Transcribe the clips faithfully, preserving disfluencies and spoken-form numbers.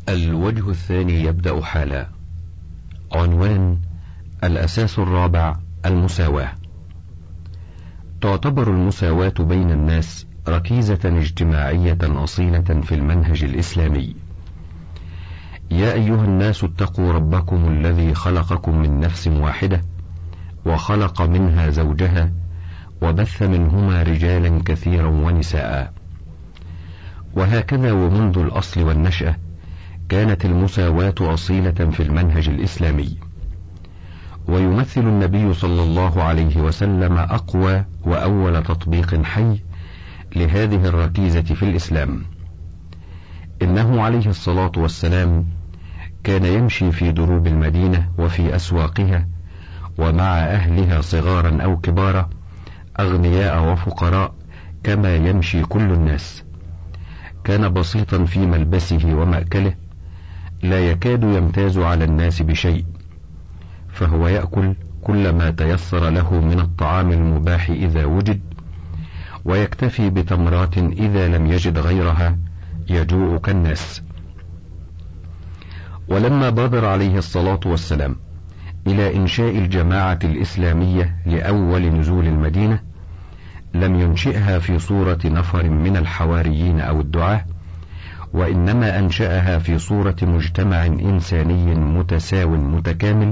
الوجه الثاني يبدأ حالا. عنوان: الأساس الرابع، المساواة. تعتبر المساواة بين الناس ركيزة اجتماعية أصيلة في المنهج الإسلامي. يا أيها الناس اتقوا ربكم الذي خلقكم من نفس واحدة وخلق منها زوجها وبث منهما رجالا كثيرا ونساء. وهكذا ومنذ الأصل والنشأة كانت المساواة أصيلة في المنهج الإسلامي، ويمثل النبي صلى الله عليه وسلم أقوى وأول تطبيق حي لهذه الركيزة في الإسلام. إنه عليه الصلاة والسلام كان يمشي في دروب المدينة وفي أسواقها ومع أهلها صغارا أو كبارا، أغنياء وفقراء، كما يمشي كل الناس. كان بسيطا في ملبسه ومأكله، لا يكاد يمتاز على الناس بشيء، فهو يأكل كل ما تيسر له من الطعام المباح إذا وجد، ويكتفي بتمرات إذا لم يجد غيرها، يجوع كالناس. ولما بادر عليه الصلاة والسلام إلى إنشاء الجماعة الإسلامية لأول نزول المدينة، لم ينشئها في صورة نفر من الحواريين أو الدعاة، وإنما أنشأها في صورة مجتمع إنساني متساو متكامل،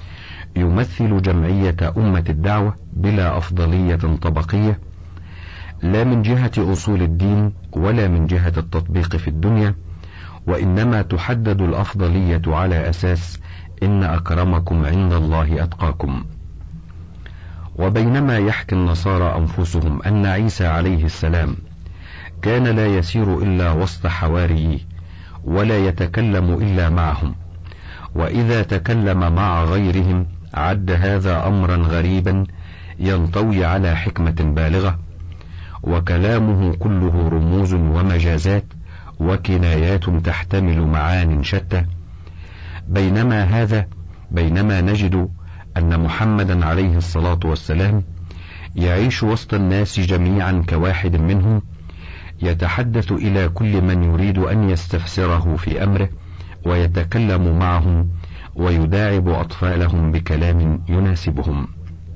يمثل جمعية أمة الدعوة بلا أفضلية طبقية، لا من جهة أصول الدين ولا من جهة التطبيق في الدنيا، وإنما تحدد الأفضلية على أساس إن أكرمكم عند الله أتقاكم. وبينما يحكي النصارى أنفسهم أن عيسى عليه السلام كان لا يسير إلا وسط حواريه ولا يتكلم إلا معهم، وإذا تكلم مع غيرهم عد هذا أمرا غريبا ينطوي على حكمة بالغة، وكلامه كله رموز ومجازات وكنايات تحتمل معان شتى. بينما هذا بينما نجد أن محمدا عليه الصلاة والسلام يعيش وسط الناس جميعا كواحد منهم، يتحدث إلى كل من يريد أن يستفسره في أمره، ويتكلم معهم ويداعب أطفالهم بكلام يناسبهم.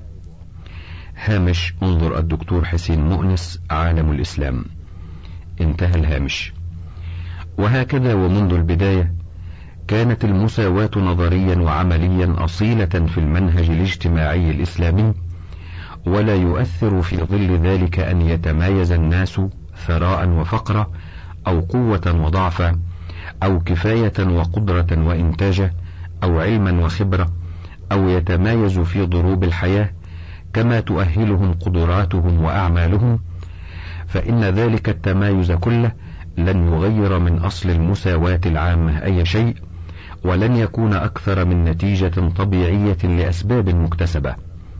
هامش: انظر الدكتور حسين مؤنس، عالم الإسلام. انتهى الهامش. وهكذا ومنذ البداية كانت المساواة نظريا وعمليا أصيلة في المنهج الاجتماعي الإسلامي، ولا يؤثر في ظل ذلك أن يتمايز الناس ثراء وفقرا، أو قوة وضعفا، أو كفاية وقدرة وإنتاجا، أو علما وخبرة، أو يتمايز في ضروب الحياة كما تؤهلهم قدراتهم وأعمالهم، فإن ذلك التمايز كله لن يغير من أصل المساواة العامة أي شيء، ولن يكون أكثر من نتيجة طبيعية لأسباب مكتسبة،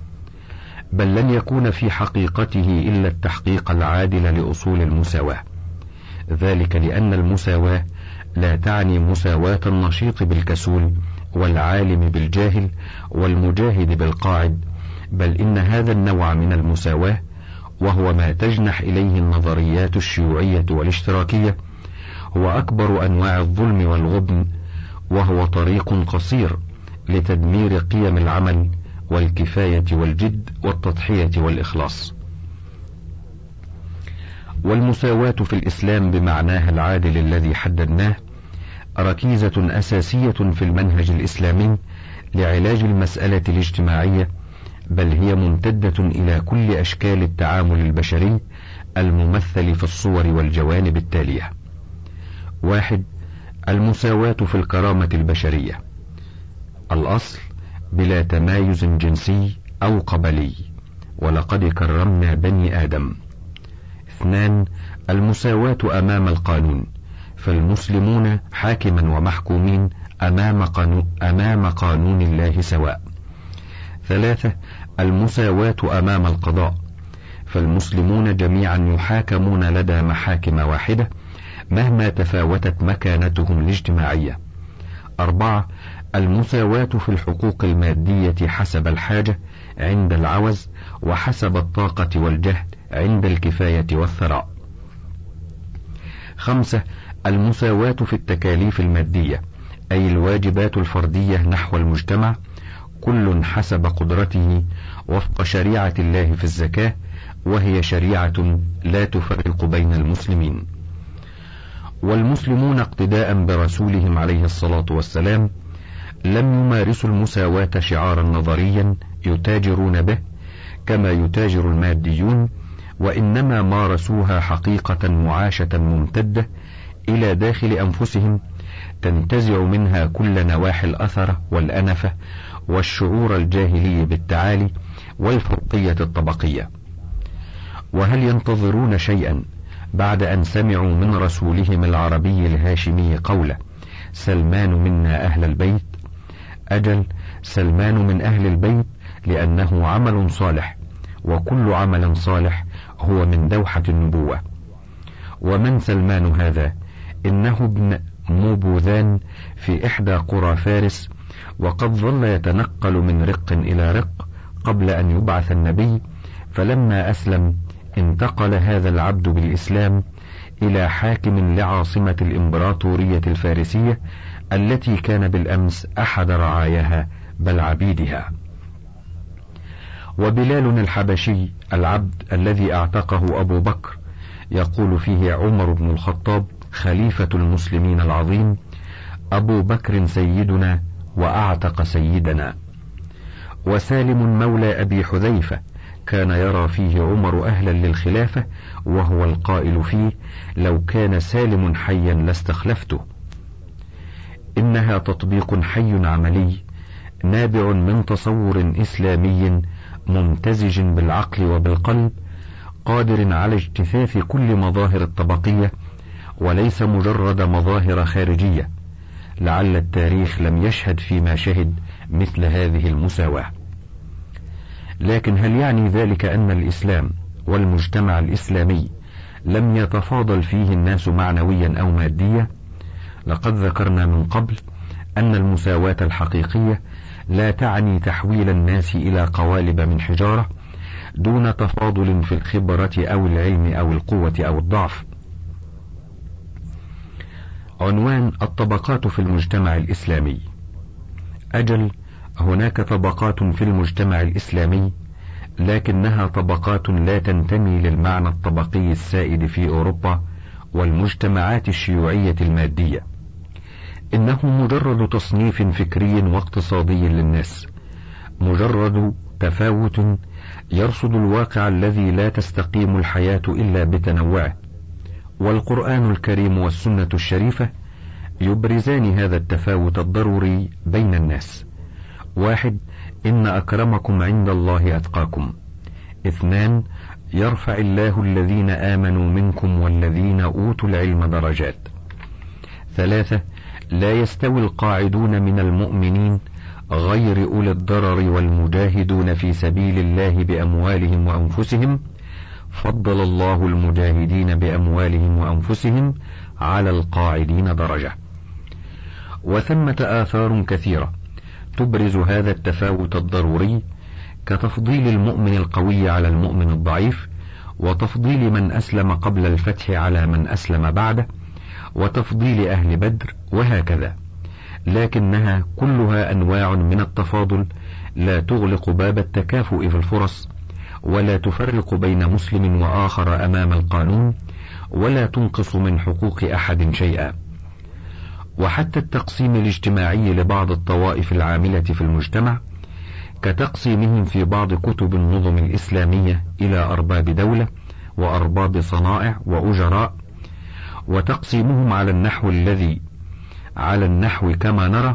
بل لن يكون في حقيقته إلا التحقيق العادل لأصول المساواة. ذلك لأن المساواة لا تعني مساواة النشيط بالكسول والعالم بالجاهل والمجاهد بالقاعد، بل إن هذا النوع من المساواة، وهو ما تجنح إليه النظريات الشيوعية والاشتراكية، هو أكبر أنواع الظلم والغبن، وهو طريق قصير لتدمير قيم العمل والكفاية والجد والتضحية والإخلاص. والمساواة في الإسلام بمعناها العادل الذي حددناه ركيزة أساسية في المنهج الإسلامي لعلاج المسألة الاجتماعية، بل هي ممتدة إلى كل أشكال التعامل البشري الممثل في الصور والجوانب التالية. واحد: المساواة في الكرامة البشرية. الأصل: بلا تمايز جنسي أو قبلي، ولقد كرمنا بني آدم. اثنان: المساواة أمام القانون، فالمسلمون حاكما ومحكومين أمام قانون, أمام قانون الله سواء. ثلاثة: المساواة أمام القضاء، فالمسلمون جميعا يحاكمون لدى محاكم واحدة مهما تفاوتت مكانتهم الاجتماعية. أربعة: المساواة في الحقوق المادية حسب الحاجة عند العوز، وحسب الطاقة والجهد عند الكفاية والثراء. خمسة: المساواة في التكاليف المادية، أي الواجبات الفردية نحو المجتمع، كل حسب قدرته وفق شريعة الله في الزكاة، وهي شريعة لا تفرق بين المسلمين. والمسلمون اقتداء برسولهم عليه الصلاة والسلام لم يمارسوا المساواة شعارا نظريا يتاجرون به كما يتاجر الماديون، وإنما مارسوها حقيقة معاشة ممتدة إلى داخل أنفسهم، تنتزع منها كل نواحي الأثر والأنفة والشعور الجاهلي بالتعالي والفوقية الطبقية. وهل ينتظرون شيئا بعد أن سمعوا من رسولهم العربي الهاشمي قوله: سلمان منا أهل البيت؟ أجل، سلمان من أهل البيت لأنه عمل صالح، وكل عمل صالح هو من دوحة النبوة. ومن سلمان هذا؟ إنه ابن موبوذان في إحدى قرى فارس، وقد ظل يتنقل من رق إلى رق قبل أن يبعث النبي، فلما أسلم انتقل هذا العبد بالإسلام إلى حاكم لعاصمة الإمبراطورية الفارسية التي كان بالأمس أحد رعاياها بل عبيدها. وبلال الحبشي العبد الذي اعتقه أبو بكر يقول فيه عمر بن الخطاب خليفة المسلمين العظيم: أبو بكر سيدنا وأعتق سيدنا. وسالم مولى أبي حذيفة كان يرى فيه عمر أهلا للخلافة، وهو القائل فيه: لو كان سالم حيا لاستخلفته. إنها تطبيق حي عملي نابع من تصور إسلامي ممتزج بالعقل وبالقلب، قادر على اجتثاث كل مظاهر الطبقية، وليس مجرد مظاهر خارجية. لعل التاريخ لم يشهد فيما شهد مثل هذه المساواة. لكن هل يعني ذلك أن الإسلام والمجتمع الإسلامي لم يتفاضل فيه الناس معنويا أو ماديا؟ لقد ذكرنا من قبل أن المساواة الحقيقية لا تعني تحويل الناس إلى قوالب من حجارة دون تفاضل في الخبرة أو العلم أو القوة أو الضعف. عنوان: الطبقات في المجتمع الإسلامي. أجل، هناك طبقات في المجتمع الإسلامي، لكنها طبقات لا تنتمي للمعنى الطبقي السائد في أوروبا والمجتمعات الشيوعية المادية. إنه مجرد تصنيف فكري واقتصادي للناس، مجرد تفاوت يرصد الواقع الذي لا تستقيم الحياة إلا بتنوعه. والقرآن الكريم والسنة الشريفة يبرزان هذا التفاوت الضروري بين الناس. واحد: إن أكرمكم عند الله أتقاكم. اثنان: يرفع الله الذين آمنوا منكم والذين أوتوا العلم درجات. ثلاثة: لا يستوي القاعدون من المؤمنين غير أولي الضرر والمجاهدون في سبيل الله بأموالهم وأنفسهم، فضل الله المجاهدين بأموالهم وأنفسهم على القاعدين درجة. وثمة آثار كثيرة تبرز هذا التفاوت الضروري، كتفضيل المؤمن القوي على المؤمن الضعيف، وتفضيل من أسلم قبل الفتح على من أسلم بعده، وتفضيل أهل بدر، وهكذا. لكنها كلها أنواع من التفاضل لا تغلق باب التكافؤ في الفرص، ولا تفرق بين مسلم وآخر أمام القانون، ولا تنقص من حقوق أحد شيئا. وحتى التقسيم الاجتماعي لبعض الطوائف العاملة في المجتمع، كتقسيمهم في بعض كتب النظم الإسلامية إلى أرباب دولة وأرباب صنائع وأجراء، وتقسيمهم على النحو الذي على النحو كما نرى،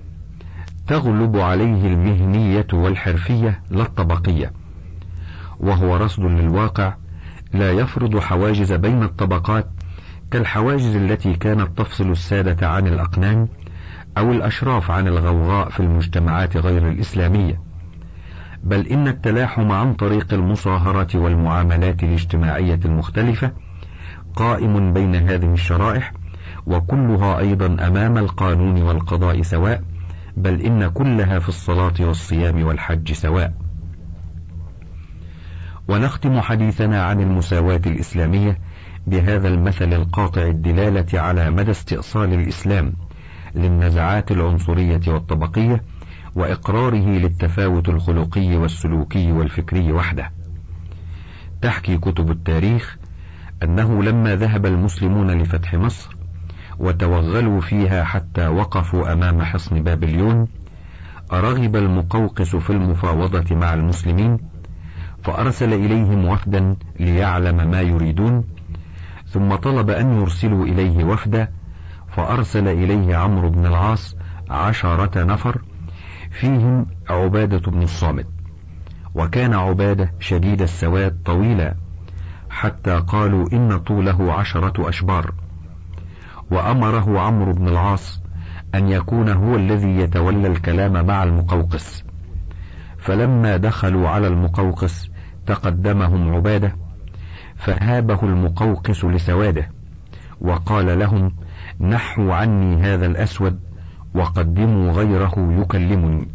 تغلب عليه المهنية والحرفية لا الطبقية، وهو رصد للواقع لا يفرض حواجز بين الطبقات كالحواجز التي كانت تفصل السادة عن الأقنان أو الأشراف عن الغوغاء في المجتمعات غير الإسلامية، بل إن التلاحم عن طريق المصاهرة والمعاملات الاجتماعية المختلفة قائم بين هذه الشرائح، وكلها أيضا أمام القانون والقضاء سواء، بل إن كلها في الصلاة والصيام والحج سواء. ونختم حديثنا عن المساواة الإسلامية بهذا المثل القاطع الدلالة على مدى استئصال الإسلام للنزعات العنصرية والطبقية، وإقراره للتفاوت الخلقي والسلوكي والفكري وحده. تحكي كتب التاريخ أنه لما ذهب المسلمون لفتح مصر وتوغلوا فيها حتى وقفوا أمام حصن بابليون، رغب المقوقس في المفاوضة مع المسلمين، فأرسل إليهم وفدا ليعلم ما يريدون، ثم طلب أن يرسلوا إليه وفدا، فأرسل إليه عمرو بن العاص عشرة نفر فيهم عبادة بن الصامت. وكان عبادة شديد السواد طويلا حتى قالوا إن طوله عشرة أشبار، وأمره عمرو بن العاص أن يكون هو الذي يتولى الكلام مع المقوقس. فلما دخلوا على المقوقس تقدمهم عبادة، فهابه المقوقس لسواده، وقال لهم: نحوا عني هذا الأسود وقدموا غيره يكلمني.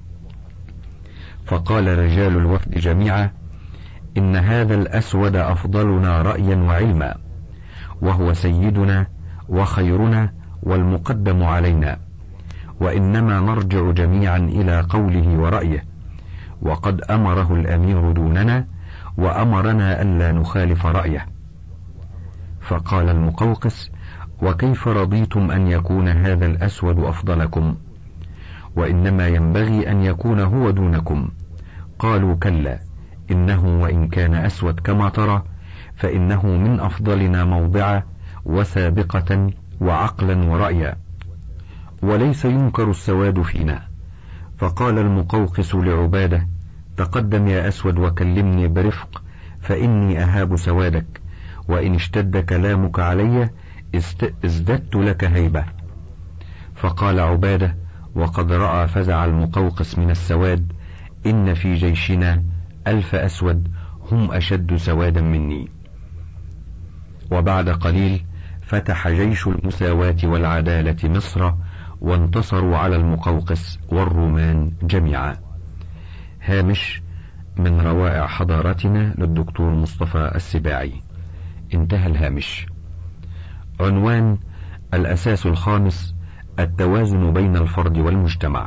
فقال رجال الوفد جميعا: إن هذا الأسود أفضلنا رأيا وعلما، وهو سيدنا وخيرنا والمقدم علينا، وإنما نرجع جميعا إلى قوله ورأيه، وقد أمره الأمير دوننا وأمرنا ألا نخالف رأيه. فقال المقوقس: وكيف رضيتم أن يكون هذا الأسود أفضلكم؟ وإنما ينبغي أن يكون هو دونكم. قالوا: كلا، إنه وإن كان أسود كما ترى فإنه من أفضلنا موضعا وسابقة وعقلا ورأيا، وليس ينكر السواد فينا. فقال المقوقس لعبادة: تقدم يا أسود وكلمني برفق، فإني أهاب سوادك، وإن اشتد كلامك علي ازددت لك هيبة. فقال عبادة وقد رأى فزع المقوقس من السواد: إن في جيشنا ألف أسود هم أشد سوادا مني. وبعد قليل فتح جيش المساواة والعدالة مصر، وانتصروا على المقوقس والرومان جميعا. هامش من روائع حضارتنا للدكتور مصطفى السباعي. انتهى الهامش. عنوان: الأساس الخامس: التوازن بين الفرد والمجتمع.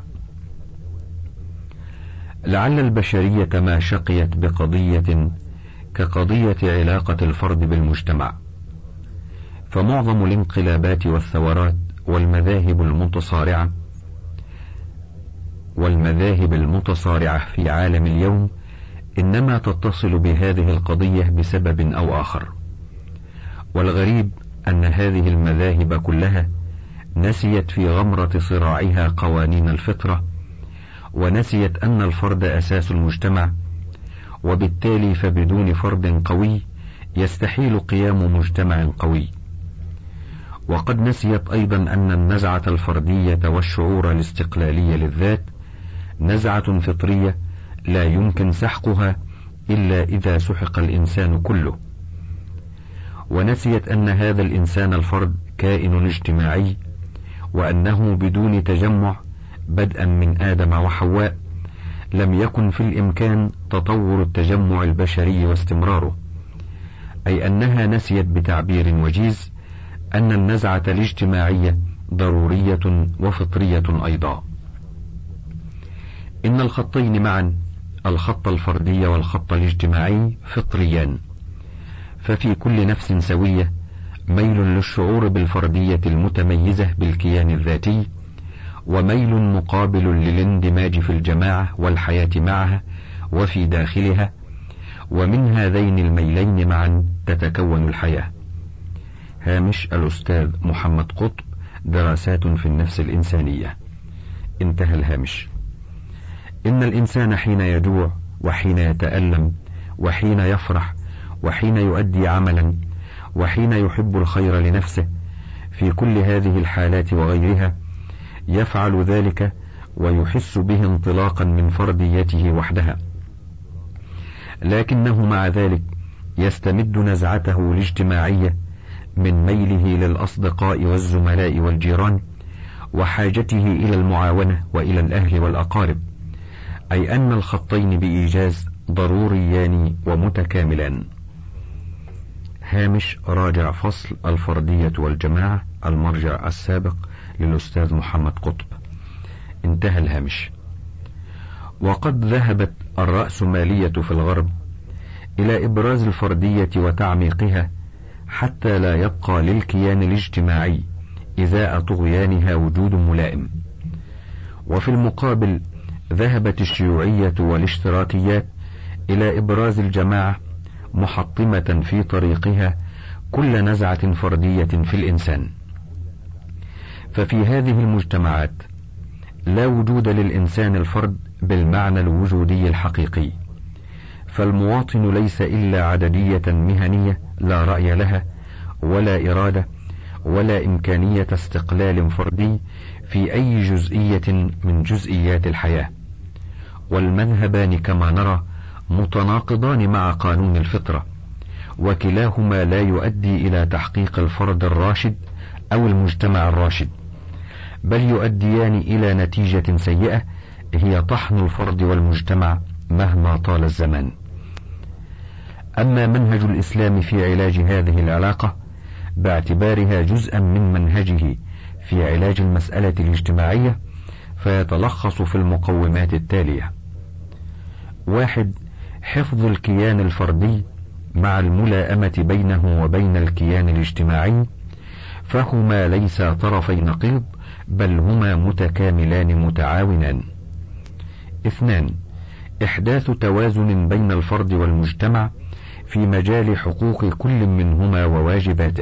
لعل البشرية ما شقيت بقضية كقضية علاقة الفرد بالمجتمع، فمعظم الانقلابات والثورات والمذاهب المتصارعة والمذاهب المتصارعة في عالم اليوم إنما تتصل بهذه القضية بسبب أو آخر. والغريب أن هذه المذاهب كلها نسيت في غمرة صراعها قوانين الفطرة، ونسيت أن الفرد أساس المجتمع، وبالتالي فبدون فرد قوي يستحيل قيام مجتمع قوي. وقد نسيت أيضا أن النزعة الفردية والشعور الاستقلالي للذات نزعة فطرية لا يمكن سحقها إلا إذا سحق الإنسان كله. ونسيت أن هذا الإنسان الفرد كائن اجتماعي، وأنه بدون تجمع بدءا من آدم وحواء لم يكن في الإمكان تطور التجمع البشري واستمراره. أي أنها نسيت بتعبير وجيز أن النزعة الاجتماعية ضرورية وفطرية أيضا. إن الخطين معا، الخط الفردي والخط الاجتماعي، فطريان، ففي كل نفس سوية ميل للشعور بالفردية المتميزة بالكيان الذاتي، وميل مقابل للاندماج في الجماعة والحياة معها وفي داخلها، ومن هذين الميلين معا تتكون الحياة. هامش الأستاذ محمد قطب، دراسات في النفس الإنسانية. انتهى الهامش. إن الإنسان حين يجوع وحين يتألم وحين يفرح وحين يؤدي عملا وحين يحب الخير لنفسه، في كل هذه الحالات وغيرها يفعل ذلك ويحس به انطلاقا من فرديته وحدها، لكنه مع ذلك يستمد نزعته الاجتماعية من ميله للأصدقاء والزملاء والجيران، وحاجته إلى المعاونة وإلى الأهل والأقارب، أي أن الخطين بإيجاز ضروريان ومتكاملان. هامش راجع فصل الفردية والجماعة، المرجع السابق للأستاذ محمد قطب. انتهى الهامش. وقد ذهبت الرأسمالية في الغرب إلى إبراز الفردية وتعميقها حتى لا يبقى للكيان الاجتماعي إزاء طغيانها وجود ملائم. وفي المقابل ذهبت الشيوعية والاشتراكيات إلى إبراز الجماعة محطمة في طريقها كل نزعة فردية في الإنسان. ففي هذه المجتمعات لا وجود للإنسان الفرد بالمعنى الوجودي الحقيقي، فالمواطن ليس إلا عددية مهنية لا رأي لها ولا إرادة ولا إمكانية استقلال فردي في أي جزئية من جزئيات الحياة. والمذهبان كما نرى متناقضان مع قانون الفطرة، وكلاهما لا يؤدي إلى تحقيق الفرد الراشد أو المجتمع الراشد، بل يؤديان إلى نتيجة سيئة هي طحن الفرد والمجتمع مهما طال الزمان. أما منهج الإسلام في علاج هذه العلاقة باعتبارها جزءا من منهجه في علاج المسألة الاجتماعية فيتلخص في المقومات التالية: واحد، حفظ الكيان الفردي مع الملائمة بينه وبين الكيان الاجتماعي، فهما ليس طرفي نقيض بل هما متكاملان متعاونان. اثنان، إحداث توازن بين الفرد والمجتمع في مجال حقوق كل منهما وواجباته.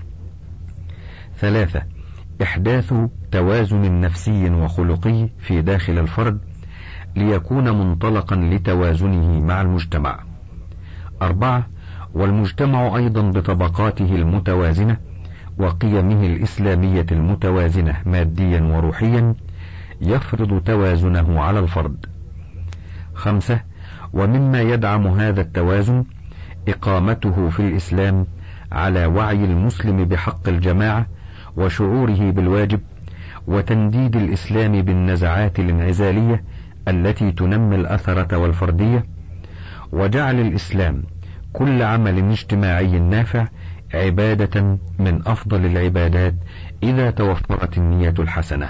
ثلاثة، إحداث توازن نفسي وخلقي في داخل الفرد ليكون منطلقا لتوازنه مع المجتمع. أربعة، والمجتمع أيضا بطبقاته المتوازنة وقيمه الإسلامية المتوازنة ماديا وروحيا يفرض توازنه على الفرد. خمسة، ومما يدعم هذا التوازن إقامته في الإسلام على وعي المسلم بحق الجماعة وشعوره بالواجب، وتنديد الإسلام بالنزعات الانعزالية التي تنمي الأثرة والفردية، وجعل الإسلام كل عمل اجتماعي نافع عبادة من أفضل العبادات إذا توفرت النية الحسنة.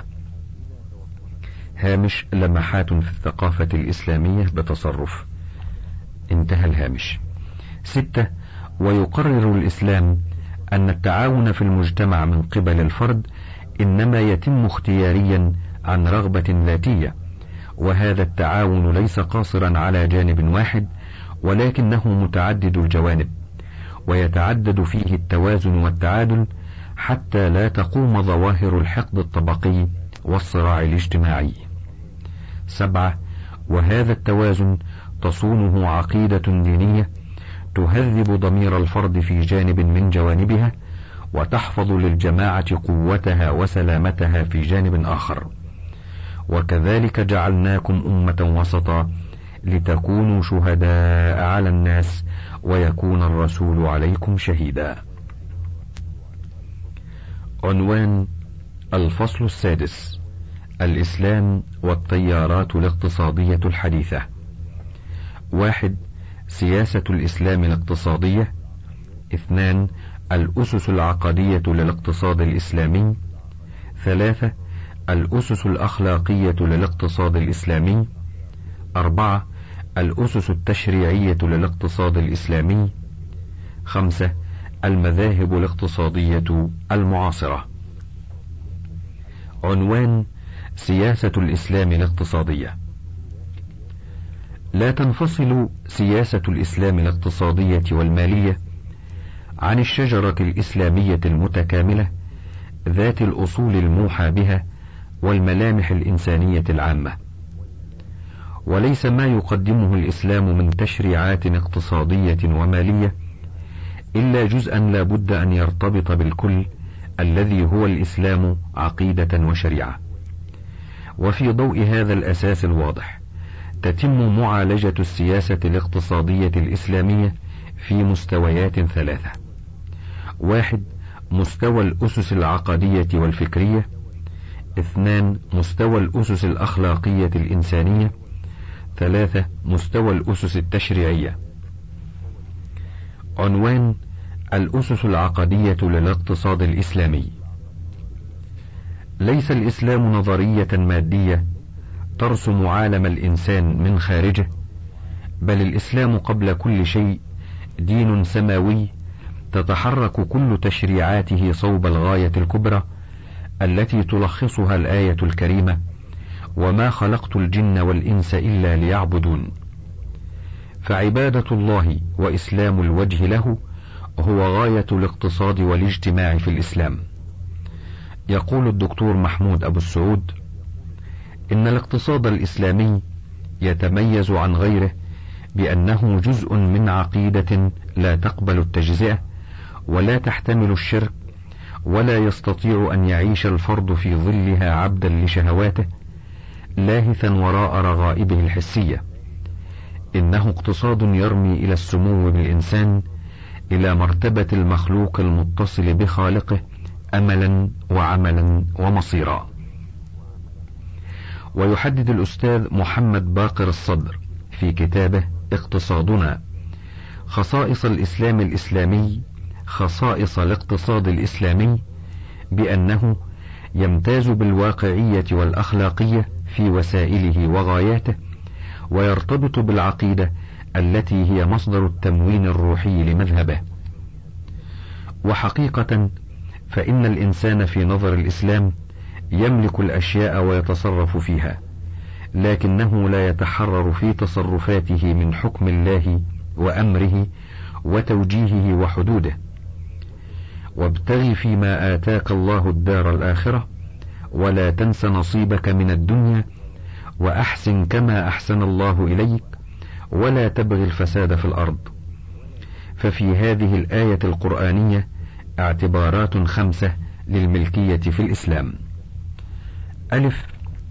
هامش لمحات في الثقافة الإسلامية بتصرف. انتهى الهامش. ستة، ويقرر الإسلام أن التعاون في المجتمع من قبل الفرد إنما يتم اختياريا عن رغبة ذاتية، وهذا التعاون ليس قاصرا على جانب واحد ولكنه متعدد الجوانب، ويتعدد فيه التوازن والتعادل حتى لا تقوم ظواهر الحقد الطبقي والصراع الاجتماعي. سبعة، وهذا التوازن تصونه عقيدة دينية تهذب ضمير الفرد في جانب من جوانبها، وتحفظ للجماعة قوتها وسلامتها في جانب آخر. وكذلك جعلناكم أمة وسطا لتكونوا شهداء على الناس ويكون الرسول عليكم شهيدا. عنوان الفصل السادس: الإسلام والتيارات الاقتصادية الحديثة. واحد، سياسة الإسلام الاقتصادية. اثنان، الأسس العقدية للاقتصاد الإسلامي. ثلاثة، الأسس الأخلاقية للاقتصاد الإسلامي. أربعة، الأسس التشريعية للاقتصاد الإسلامي. خمسة، المذاهب الاقتصادية المعاصرة. عنوان سياسة الإسلام الاقتصادية. لا تنفصل سياسة الإسلام الاقتصادية والمالية عن الشجرة الإسلامية المتكاملة ذات الأصول الموحى بها والملامح الإنسانية العامة، وليس ما يقدمه الإسلام من تشريعات اقتصادية ومالية إلا جزءا لا بد أن يرتبط بالكل الذي هو الإسلام عقيدة وشريعة. وفي ضوء هذا الأساس الواضح تتم معالجة السياسة الاقتصادية الإسلامية في مستويات ثلاثة: واحد، مستوى الأسس العقدية والفكرية. اثنان، مستوى الأسس الأخلاقية الإنسانية. ثلاثة، مستوى الأسس التشريعية. عنوان الأسس العقدية للاقتصاد الإسلامي. ليس الإسلام نظرية مادية ترسم عالم الإنسان من خارجه، بل الإسلام قبل كل شيء دين سماوي تتحرك كل تشريعاته صوب الغاية الكبرى التي تلخصها الآية الكريمة: وما خلقت الجن والإنس إلا ليعبدون. فعبادة الله وإسلام الوجه له هو غاية الاقتصاد والاجتماع في الإسلام. يقول الدكتور محمود أبو السعود: إن الاقتصاد الإسلامي يتميز عن غيره بأنه جزء من عقيدة لا تقبل التجزئة ولا تحتمل الشرك، ولا يستطيع أن يعيش الفرد في ظلها عبدا لشهواته لاهثا وراء رغائبه الحسية. إنه اقتصاد يرمي إلى السمو بالإنسان إلى مرتبة المخلوق المتصل بخالقه أملا وعملا ومصيرا. ويحدد الأستاذ محمد باقر الصدر في كتابه اقتصادنا خصائص الإسلام الإسلامي، خصائص الاقتصاد الإسلامي، بأنه يمتاز بالواقعية والأخلاقية في وسائله وغاياته، ويرتبط بالعقيدة التي هي مصدر التموين الروحي لمذهبه. وحقيقة فإن الإنسان في نظر الإسلام يملك الأشياء ويتصرف فيها، لكنه لا يتحرر في تصرفاته من حكم الله وأمره وتوجيهه وحدوده. وابتغ فيما آتاك الله الدار الآخرة ولا تنس نصيبك من الدنيا وأحسن كما أحسن الله إليك ولا تبغ الفساد في الأرض. ففي هذه الآية القرآنية اعتبارات خمسة للملكية في الإسلام: ألف،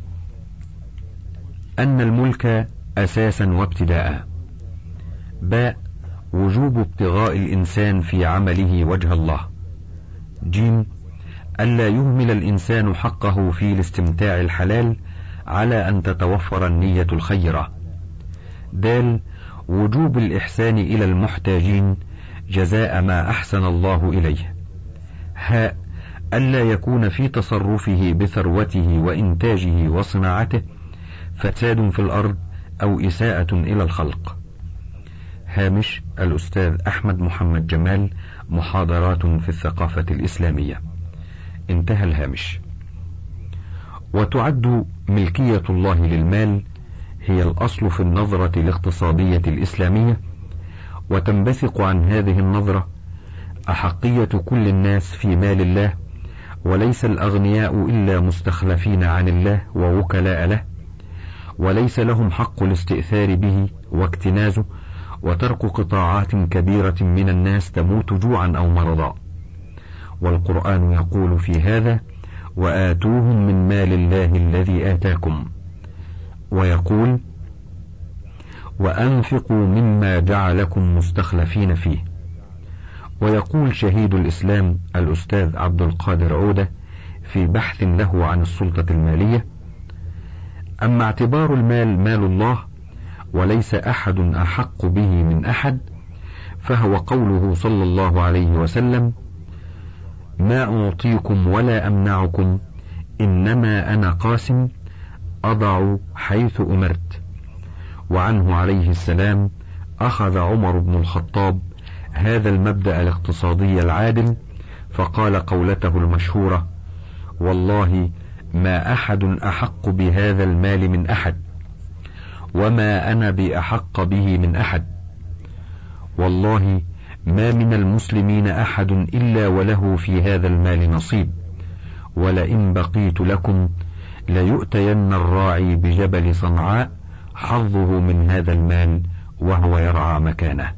أن الملك أساسا وابتداء. باء، وجوب ابتغاء الإنسان في عمله وجه الله. جيم، ألا يهمل الإنسان حقه في الاستمتاع الحلال على أن تتوفر النية الخيرة. دال، وجوب الإحسان إلى المحتاجين جزاء ما أحسن الله إليه. هاء، ألا يكون في تصرفه بثروته وإنتاجه وصناعته فساد في الأرض أو إساءة إلى الخلق. هامش الأستاذ أحمد محمد جمال، محاضرات في الثقافة الإسلامية. انتهى الهامش. وتعد ملكية الله للمال هي الأصل في النظرة الاقتصادية الإسلامية، وتنبثق عن هذه النظرة أحقية كل الناس في مال الله، وليس الأغنياء إلا مستخلفين عن الله ووكلاء له، وليس لهم حق الاستئثار به واكتنازه وترك قطاعات كبيرة من الناس تموت جوعا أو مرضا. والقرآن يقول في هذا: وآتوهم من مال الله الذي آتاكم، ويقول: وأنفقوا مما جعلكم مستخلفين فيه. ويقول شهيد الإسلام الأستاذ عبد القادر عودة في بحث له عن السلطة المالية: أما اعتبار المال مال الله وليس أحد أحق به من أحد، فهو قوله صلى الله عليه وسلم: ما أعطيكم ولا أمنعكم إنما أنا قاسم أضع حيث أمرت. وعنه عليه السلام أخذ عمر بن الخطاب هذا المبدأ الاقتصادي العادل فقال قولته المشهورة: والله ما أحد أحق بهذا المال من أحد، وما أنا بأحق به من أحد. والله ما من المسلمين أحد إلا وله في هذا المال نصيب، ولئن بقيت لكم ليؤتين الراعي بجبل صنعاء حظه من هذا المال وهو يرعى مكانه.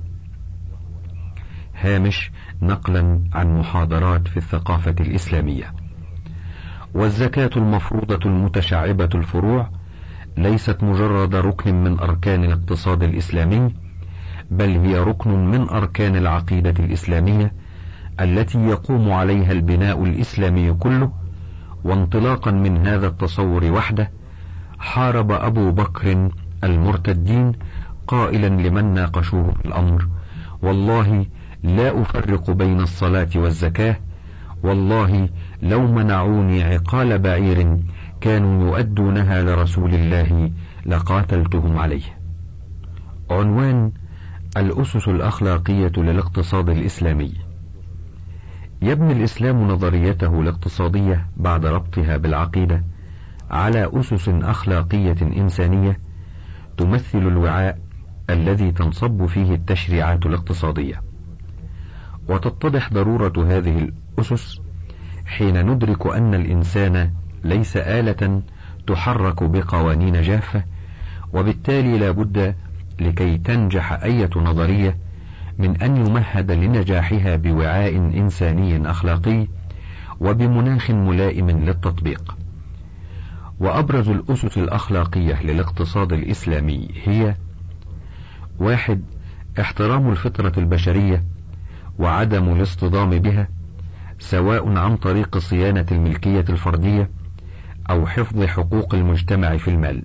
هامش نقلا عن محاضرات في الثقافة الإسلامية. والزكاة المفروضة المتشعبة الفروع ليست مجرد ركن من أركان الاقتصاد الإسلامي، بل هي ركن من أركان العقيدة الإسلامية التي يقوم عليها البناء الإسلامي كله. وانطلاقا من هذا التصور وحده حارب أبو بكر المرتدين قائلا لمن ناقشوه في الأمر: والله لا أفرق بين الصلاة والزكاة، والله لو منعوني عقال بعير كانوا يؤدونها لرسول الله لقاتلتهم عليه. عنوان: الأسس الأخلاقية للاقتصاد الإسلامي. يبني الإسلام نظريته الاقتصادية بعد ربطها بالعقيدة على أسس أخلاقية إنسانية تمثل الوعاء الذي تنصب فيه التشريعات الاقتصادية. وتتضح ضرورة هذه الأسس حين ندرك أن الإنسان ليس آلة تحرك بقوانين جافة، وبالتالي لا بد لكي تنجح أية نظرية من أن يمهد لنجاحها بوعاء إنساني أخلاقي وبمناخ ملائم للتطبيق. وأبرز الأسس الأخلاقية للاقتصاد الإسلامي هي: واحد، احترام الفطرة البشرية وعدم الاصطدام بها، سواء عن طريق صيانة الملكية الفردية أو حفظ حقوق المجتمع في المال.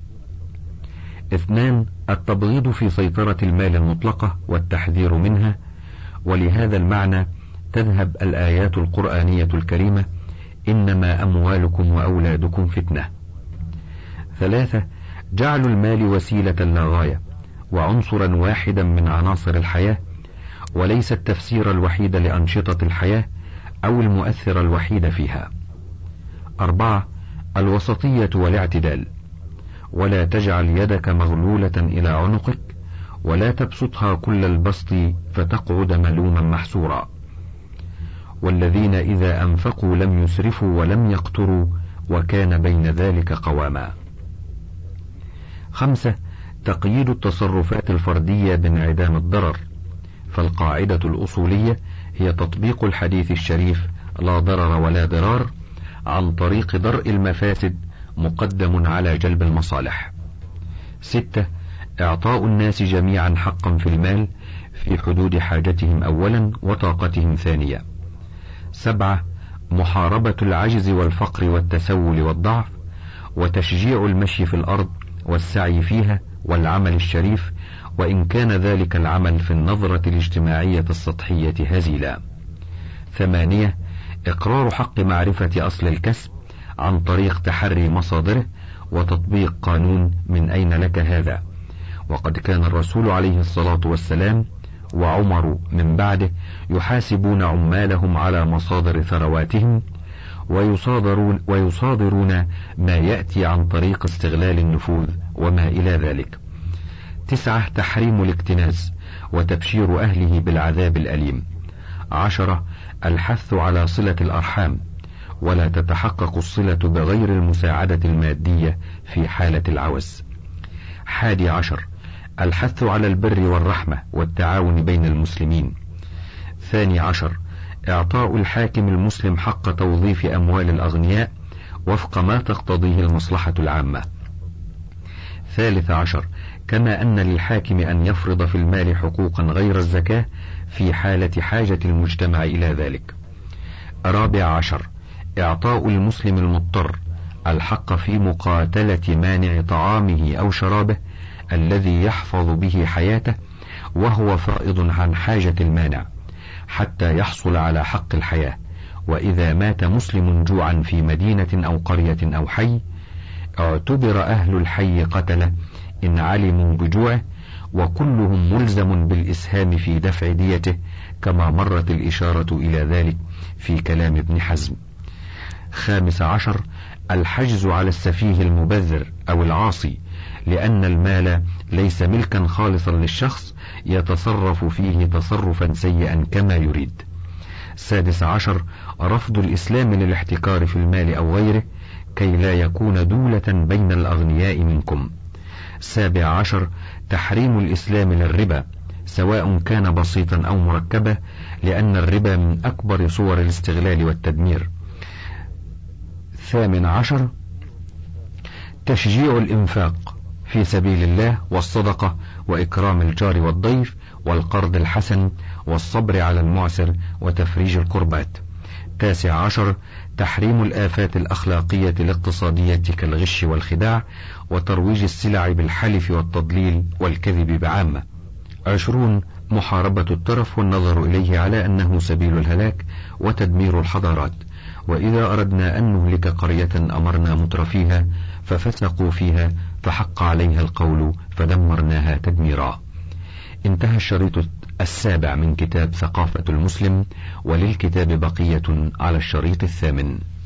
اثنان، التبغيض في سيطرة المال المطلقة والتحذير منها، ولهذا المعنى تذهب الآيات القرآنية الكريمة: إنما أموالكم وأولادكم فتنة. ثلاثة، جعل المال وسيلة لا غاية وعنصرا واحدا من عناصر الحياة، وليس التفسير الوحيد لأنشطة الحياة أو المؤثر الوحيد فيها. أربعة، الوسطية والاعتدال، ولا تجعل يدك مغلولة إلى عنقك ولا تبسطها كل البسط فتقعد ملوما محسورا. والذين إذا أنفقوا لم يسرفوا ولم يقتروا وكان بين ذلك قواما. خمسة، تقييد التصرفات الفردية بانعدام الضرر، فالقاعدة الأصولية هي تطبيق الحديث الشريف: لا ضرر ولا ضرار، عن طريق درء المفاسد مقدم على جلب المصالح. ستة، إعطاء الناس جميعا حقا في المال في حدود حاجتهم أولا وطاقتهم ثانية. سبعة، محاربة العجز والفقر والتسول والضعف، وتشجيع المشي في الأرض والسعي فيها والعمل الشريف، وإن كان ذلك العمل في النظرة الاجتماعية السطحية هزيلا. ثمانية، إقرار حق معرفة أصل الكسب عن طريق تحري مصادره وتطبيق قانون من أين لك هذا، وقد كان الرسول عليه الصلاة والسلام وعمر من بعده يحاسبون عمالهم على مصادر ثرواتهم ويصادرون, ويصادرون ما يأتي عن طريق استغلال النفوذ وما إلى ذلك. تسعة، تحريم الاكتناز وتبشير أهله بالعذاب الأليم. عشرة، الحث على صلة الأرحام، ولا تتحقق الصلة بغير المساعدة المادية في حالة العوز. حادي عشر، الحث على البر والرحمة والتعاون بين المسلمين. ثاني عشر، إعطاء الحاكم المسلم حق توظيف أموال الأغنياء وفق ما تقتضيه المصلحة العامة. ثالث عشر، كما أن للحاكم أن يفرض في المال حقوقا غير الزكاة في حالة حاجة المجتمع إلى ذلك. رابع عشر، إعطاء المسلم المضطر الحق في مقاتلة مانع طعامه أو شرابه الذي يحفظ به حياته وهو فائض عن حاجة المانع حتى يحصل على حق الحياة. وإذا مات مسلم جوعا في مدينة أو قرية أو حي اعتبر أهل الحي قتله إن علموا بجوعه، وكلهم ملزم بالإسهام في دفع ديته، كما مرت الإشارة إلى ذلك في كلام ابن حزم. خامس عشر، الحجز على السفيه المبذر أو العاصي، لأن المال ليس ملكا خالصا للشخص يتصرف فيه تصرفا سيئا كما يريد. سادس عشر، رفض الإسلام للاحتكار في المال أو غيره كي لا يكون دولة بين الأغنياء منكم. سابع عشر، تحريم الإسلام للربا سواء كان بسيطا أو مركبا، لأن الربا من أكبر صور الاستغلال والتدمير. ثامن عشر، تشجيع الإنفاق في سبيل الله والصدقة وإكرام الجار والضيف والقرض الحسن والصبر على المعسر وتفريج الكربات. تاسع عشر، تحريم الآفات الأخلاقية الاقتصادية كالغش والخداع وترويج السلع بالحلف والتضليل والكذب بعامة. عشرون، محاربة الترف والنظر إليه على أنه سبيل الهلاك وتدمير الحضارات. وإذا أردنا أن نهلك قرية أمرنا مترفيها ففسقوا فيها فحق عليها القول فدمرناها تدميرا. انتهى الشريط السابع من كتاب ثقافة المسلم، وللكتاب بقية على الشريط الثامن.